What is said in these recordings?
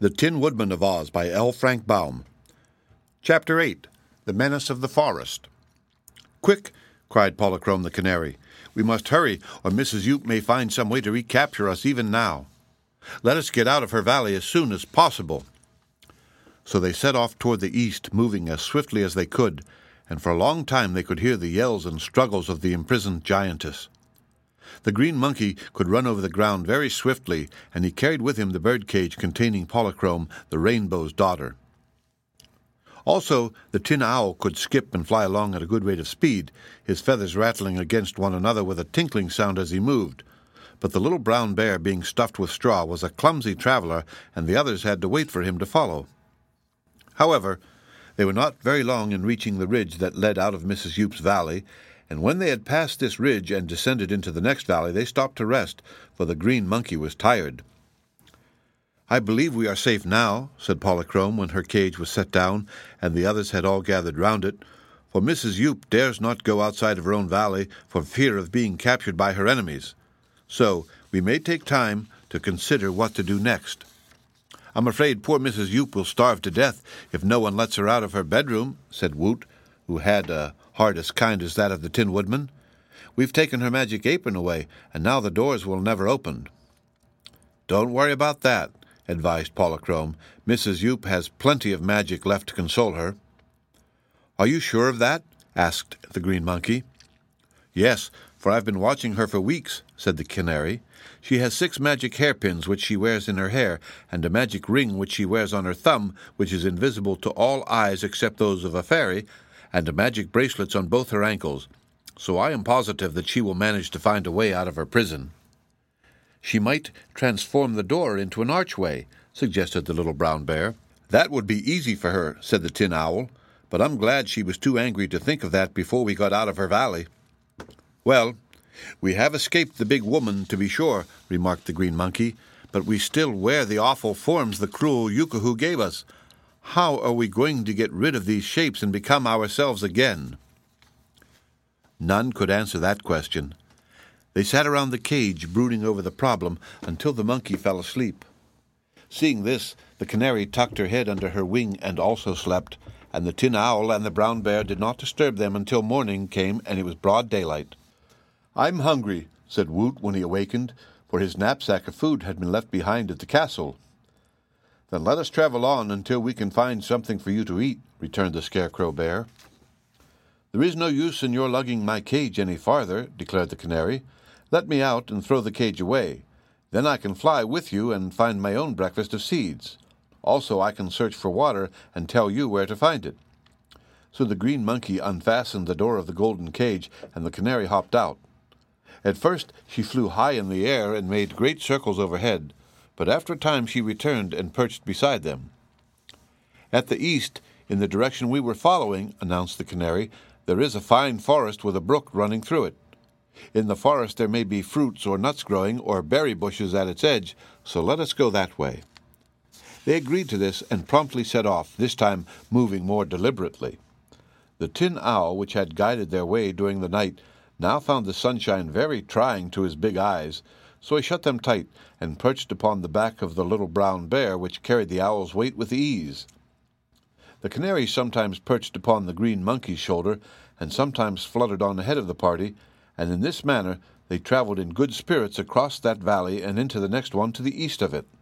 The Tin Woodman of Oz by L. Frank Baum. Chapter 8. The Menace of the Forest. "Quick!" cried Polychrome the Canary. "We must hurry, or Mrs. Yoop may find some way to recapture us even now. Let us get out of her valley as soon as possible." So they set off toward the east, moving as swiftly as they could, and for a long time they could hear the yells and struggles of the imprisoned giantess. The green monkey could run over the ground very swiftly, and he carried with him the birdcage containing Polychrome, the Rainbow's daughter. Also, the tin owl could skip and fly along at a good rate of speed, his feathers rattling against one another with a tinkling sound as he moved. But the little brown bear, being stuffed with straw, was a clumsy traveler, and the others had to wait for him to follow. However, they were not very long in reaching the ridge that led out of Mrs. Yoop's valley, and when they had passed this ridge and descended into the next valley, they stopped to rest, for the green monkey was tired. "I believe we are safe now," said Polychrome when her cage was set down, and the others had all gathered round it, "for Mrs. Yoop dares not go outside of her own valley for fear of being captured by her enemies. So we may take time to consider what to do next. I'm afraid poor Mrs. Yoop will starve to death if no one lets her out of her bedroom," said Woot, who had a heart as kind as that of the Tin Woodman. "We've taken her magic apron away, and now the doors will never open." "Don't worry about that," advised Polychrome. "Mrs. Yoop has plenty of magic left to console her." "Are you sure of that?" asked the green monkey. "Yes, for I've been watching her for weeks," said the canary. "She has 6 magic hairpins which she wears in her hair, and a magic ring which she wears on her thumb, which is invisible to all eyes except those of a fairy, and magic bracelets on both her ankles, so I am positive that she will manage to find a way out of her prison." "She might transform the door into an archway," suggested the little brown bear. "That would be easy for her," said the tin owl, "but I'm glad she was too angry to think of that before we got out of her valley." "Well, we have escaped the big woman, to be sure," remarked the green monkey, "but we still wear the awful forms the cruel Yookoohoo gave us. How are we going to get rid of these shapes and become ourselves again?" None could answer that question. They sat around the cage, brooding over the problem, until the monkey fell asleep. Seeing this, the canary tucked her head under her wing and also slept, and the tin owl and the brown bear did not disturb them until morning came and it was broad daylight. "I'm hungry," said Woot when he awakened, for his knapsack of food had been left behind at the castle. "Then let us travel on until we can find something for you to eat," returned the Scarecrow Bear. "There is no use in your lugging my cage any farther," declared the canary. "Let me out and throw the cage away. Then I can fly with you and find my own breakfast of seeds. Also I can search for water and tell you where to find it." So the green monkey unfastened the door of the golden cage, and the canary hopped out. At first she flew high in the air and made great circles overhead, but after a time she returned and perched beside them. "At the east, in the direction we were following," announced the canary, "there is a fine forest with a brook running through it. In the forest there may be fruits or nuts growing, or berry bushes at its edge, so let us go that way." They agreed to this and promptly set off, this time moving more deliberately. The tin owl, which had guided their way during the night, now found the sunshine very trying to his big eyes, so he shut them tight and perched upon the back of the little brown bear, which carried the owl's weight with ease. The canary sometimes perched upon the green monkey's shoulder, and sometimes fluttered on ahead of the party, and in this manner they traveled in good spirits across that valley and into the next one to the east of it.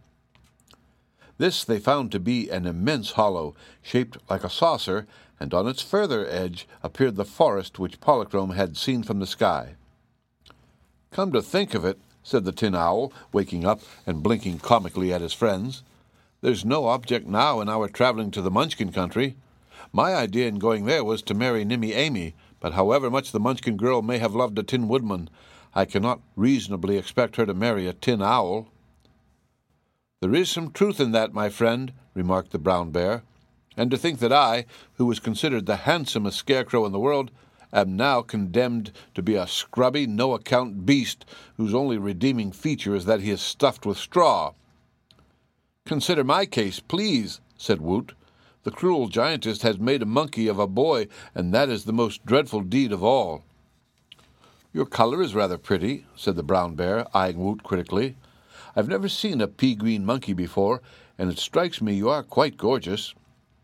This they found to be an immense hollow, shaped like a saucer, and on its further edge appeared the forest which Polychrome had seen from the sky. "Come to think of it," said the tin owl, waking up and blinking comically at his friends, "there's no object now in our traveling to the Munchkin country. My idea in going there was to marry Nimmy Amy, but however much the Munchkin girl may have loved a Tin Woodman, I cannot reasonably expect her to marry a tin owl." "There is some truth in that, my friend," remarked the brown bear, "and to think that I, who was considered the handsomest scarecrow in the world, am now condemned to be a scrubby, no-account beast whose only redeeming feature is that he is stuffed with straw." "Consider my case, please," said Woot. "The cruel giantess has made a monkey of a boy, and that is the most dreadful deed of all." "Your color is rather pretty," said the brown bear, eyeing Woot critically. "I've never seen a pea-green monkey before, and it strikes me you are quite gorgeous."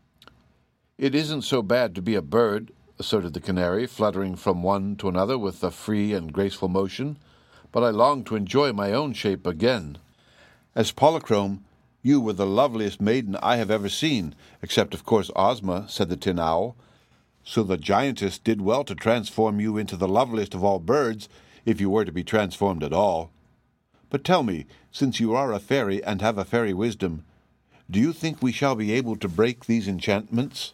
"It isn't so bad to be a bird," asserted the canary, fluttering from one to another with a free and graceful motion, "but I long to enjoy my own shape again." "As Polychrome, you were the loveliest maiden I have ever seen, except, of course, Ozma," said the Tin Owl. "So the giantess did well to transform you into the loveliest of all birds, if you were to be transformed at all. But tell me, since you are a fairy and have a fairy wisdom, do you think we shall be able to break these enchantments?"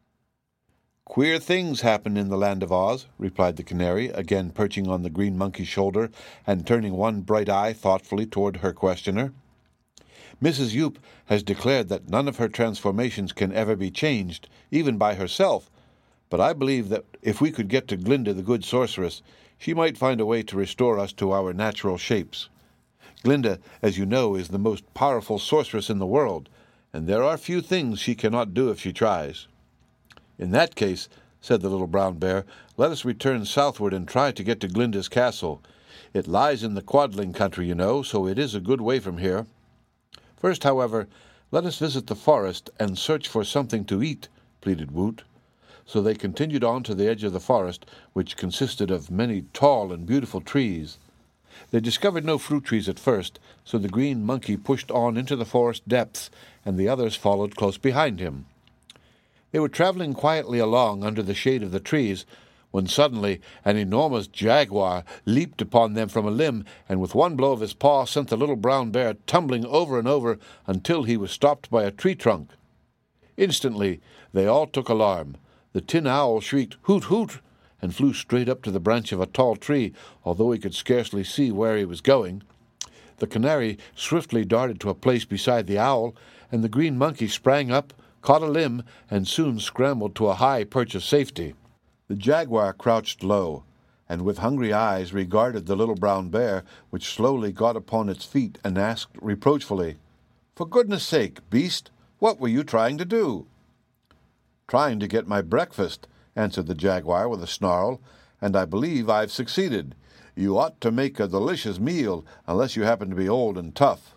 "Queer things happen in the Land of Oz," replied the canary, again perching on the green monkey's shoulder and turning one bright eye thoughtfully toward her questioner. "Mrs. Yoop has declared that none of her transformations can ever be changed, even by herself, but I believe that if we could get to Glinda the Good Sorceress, she might find a way to restore us to our natural shapes. Glinda, as you know, is the most powerful sorceress in the world, and there are few things she cannot do if she tries." "In that case," said the little brown bear, "let us return southward and try to get to Glinda's castle. It lies in the Quadling country, you know, so it is a good way from here. First, however, let us visit the forest and search for something to eat," pleaded Woot. So they continued on to the edge of the forest, which consisted of many tall and beautiful trees. They discovered no fruit trees at first, so the green monkey pushed on into the forest depths, and the others followed close behind him. They were traveling quietly along under the shade of the trees, when suddenly an enormous jaguar leaped upon them from a limb, and with one blow of his paw sent the little brown bear tumbling over and over until he was stopped by a tree trunk. Instantly they all took alarm. The Tin Owl shrieked, "Hoot, hoot!" and flew straight up to the branch of a tall tree, although he could scarcely see where he was going. The canary swiftly darted to a place beside the owl, and the green monkey sprang up, caught a limb, and soon scrambled to a high perch of safety. The jaguar crouched low, and with hungry eyes regarded the little brown bear, which slowly got upon its feet and asked reproachfully, "For goodness sake, beast, what were you trying to do?" "Trying to get my breakfast," answered the jaguar with a snarl, "and I believe I've succeeded. You ought to make a delicious meal, unless you happen to be old and tough."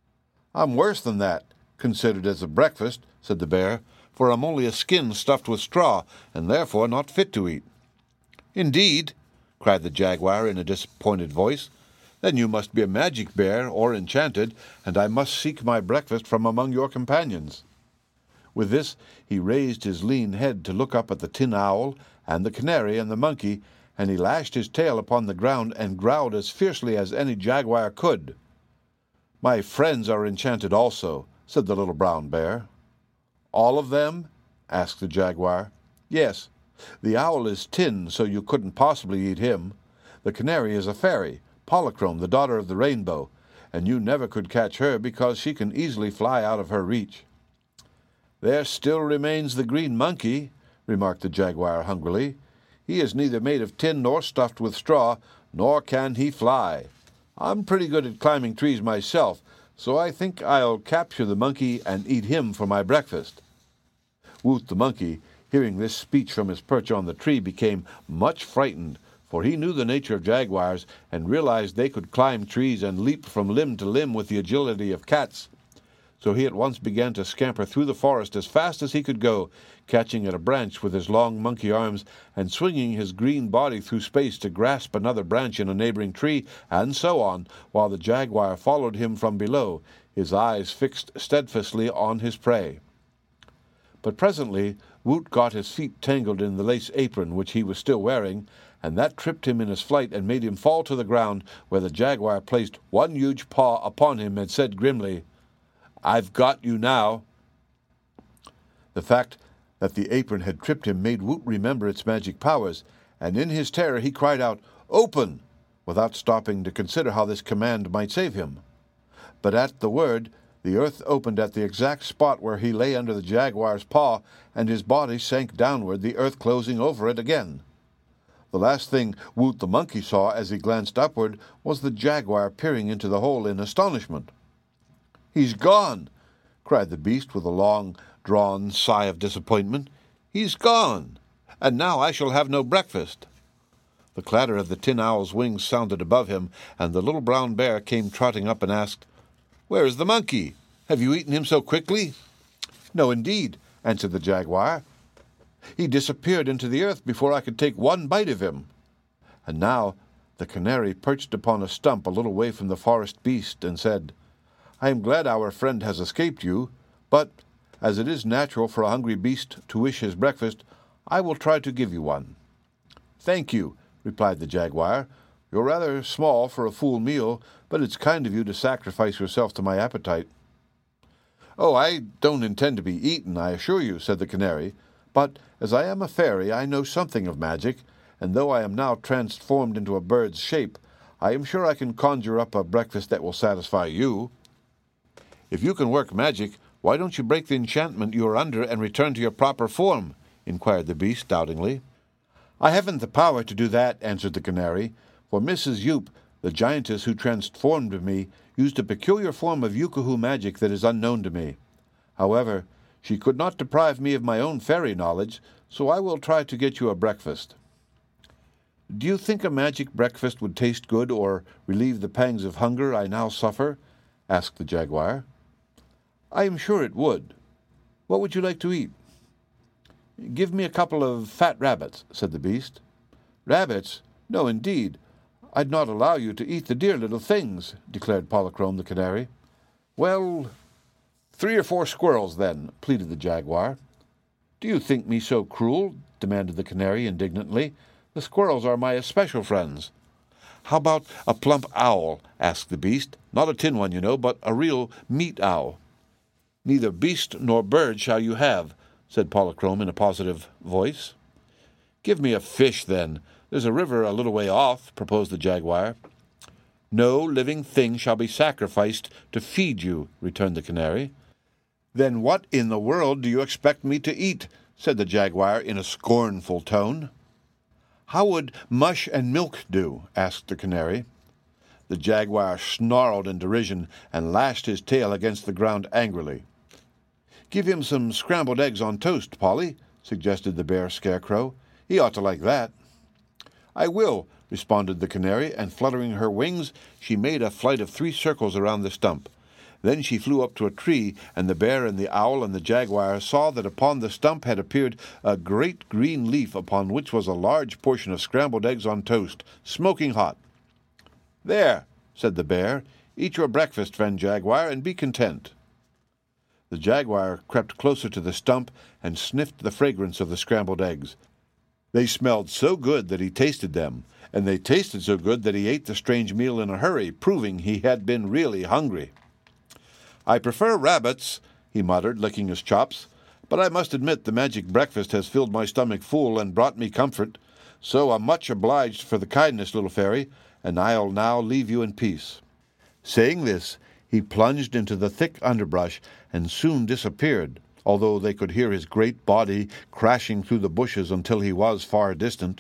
"I'm worse than that, considered as a breakfast," said the bear, "for I'm only a skin stuffed with straw, and therefore not fit to eat." "Indeed?" cried the jaguar in a disappointed voice. "Then you must be a magic bear or enchanted, and I must seek my breakfast from among your companions." With this he raised his lean head to look up at the Tin Owl and the canary and the monkey, and he lashed his tail upon the ground and growled as fiercely as any jaguar could. "My friends are enchanted also," said the little brown bear. "All of them?" asked the jaguar. "Yes. The owl is tin, so you couldn't possibly eat him. The canary is a fairy, Polychrome, the daughter of the rainbow, and you never could catch her because she can easily fly out of her reach." "There still remains the green monkey," remarked the jaguar hungrily. "He is neither made of tin nor stuffed with straw, nor can he fly. I'm pretty good at climbing trees myself, so I think I'll capture the monkey and eat him for my breakfast." Woot the monkey, hearing this speech from his perch on the tree, became much frightened, for he knew the nature of jaguars and realized they could climb trees and leap from limb to limb with the agility of cats. So he at once began to scamper through the forest as fast as he could go, catching at a branch with his long monkey arms and swinging his green body through space to grasp another branch in a neighboring tree, and so on, while the jaguar followed him from below, his eyes fixed steadfastly on his prey. But presently Woot got his feet tangled in the lace apron which he was still wearing, and that tripped him in his flight and made him fall to the ground, where the jaguar placed one huge paw upon him and said grimly, "I've got you now." The fact that the apron had tripped him made Woot remember its magic powers, and in his terror he cried out, "Open!" without stopping to consider how this command might save him. But at the word, the earth opened at the exact spot where he lay under the jaguar's paw, and his body sank downward, the earth closing over it again. The last thing Woot the monkey saw as he glanced upward was the jaguar peering into the hole in astonishment. "He's gone!" cried the beast with a long-drawn sigh of disappointment. "He's gone, and now I shall have no breakfast." The clatter of the Tin Owl's wings sounded above him, and the little brown bear came trotting up and asked, "Where is the monkey? Have you eaten him so quickly?" "No, indeed," answered the jaguar. "He disappeared into the earth before I could take one bite of him." And now the canary perched upon a stump a little way from the forest beast and said, "I am glad our friend has escaped you, but as it is natural for a hungry beast to wish his breakfast, I will try to give you one." "Thank you," replied the jaguar. "You're rather small for a full meal, but it's kind of you to sacrifice yourself to my appetite." "Oh, I don't intend to be eaten, I assure you," said the canary. "But as I am a fairy, I know something of magic, and though I am now transformed into a bird's shape, I am sure I can conjure up a breakfast that will satisfy you." "If you can work magic, why don't you break the enchantment you are under and return to your proper form?" inquired the beast doubtingly. "I haven't the power to do that," answered the canary, "for Mrs. Yoop, the giantess who transformed me, used a peculiar form of Yookoohoo magic that is unknown to me. However, she could not deprive me of my own fairy knowledge, so I will try to get you a breakfast." "Do you think a magic breakfast would taste good or relieve the pangs of hunger I now suffer?" asked the jaguar. "I am sure it would. What would you like to eat?" "Give me a couple of fat rabbits," said the beast. "Rabbits? No, indeed. I'd not allow you to eat the dear little things," declared Polychrome the canary. "Well, 3 or 4 squirrels, then," pleaded the jaguar. "Do you think me so cruel?" demanded the canary indignantly. "The squirrels are my especial friends." "How about a plump owl?" asked the beast. "Not a tin one, you know, but a real meat owl." "Neither beast nor bird shall you have," said Polychrome in a positive voice. "Give me a fish, then. There's a river a little way off," proposed the jaguar. "No living thing shall be sacrificed to feed you," returned the canary. "Then what in the world do you expect me to eat?" said the jaguar in a scornful tone. "How would mush and milk do?" asked the canary. The jaguar snarled in derision and lashed his tail against the ground angrily. "Give him some scrambled eggs on toast, Polly," suggested the bear scarecrow. "He ought to like that." "I will," responded the canary, and fluttering her wings, she made a flight of 3 circles around the stump. Then she flew up to a tree, and the bear and the owl and the jaguar saw that upon the stump had appeared a great green leaf upon which was a large portion of scrambled eggs on toast, smoking hot. "There," said the bear, "eat your breakfast, friend jaguar, and be content." The jaguar crept closer to the stump and sniffed the fragrance of the scrambled eggs. They smelled so good that he tasted them, and they tasted so good that he ate the strange meal in a hurry, proving he had been really hungry. "I prefer rabbits," he muttered, licking his chops, "but I must admit the magic breakfast has filled my stomach full and brought me comfort. So I'm much obliged for the kindness, little fairy, and I'll now leave you in peace." Saying this, he plunged into the thick underbrush and soon disappeared, although they could hear his great body crashing through the bushes until he was far distant.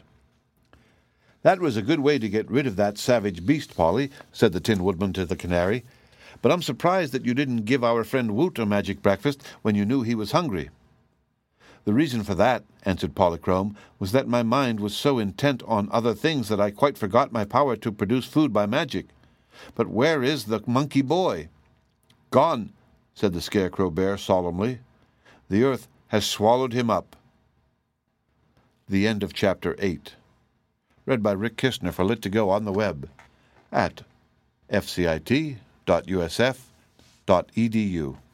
"That was a good way to get rid of that savage beast, Polly," said the Tin Woodman to the canary. "But I'm surprised that you didn't give our friend Woot a magic breakfast when you knew he was hungry." "The reason for that," answered Polychrome, "was that my mind was so intent on other things that I quite forgot my power to produce food by magic. But where is the monkey boy?" "Gone," said the Scarecrow Bear solemnly. "The earth has swallowed him up." The end of Chapter 8. Read by Rick Kistner for Lit2Go on the web at fcit.usf.edu.